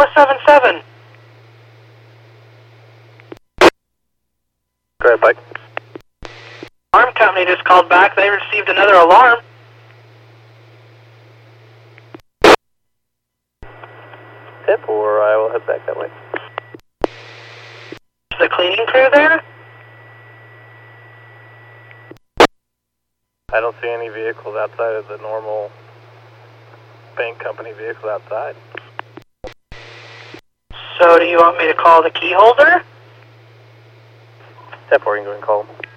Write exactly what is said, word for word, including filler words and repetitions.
four seven seven. Go ahead, Mike. Alarm company just called back. They received another alarm. Tip, or I will head back that way. Is the cleaning crew there? I don't see any vehicles outside of the normal bank company vehicles outside. So do you want me to call the key holder? Tip, or you can go and call them.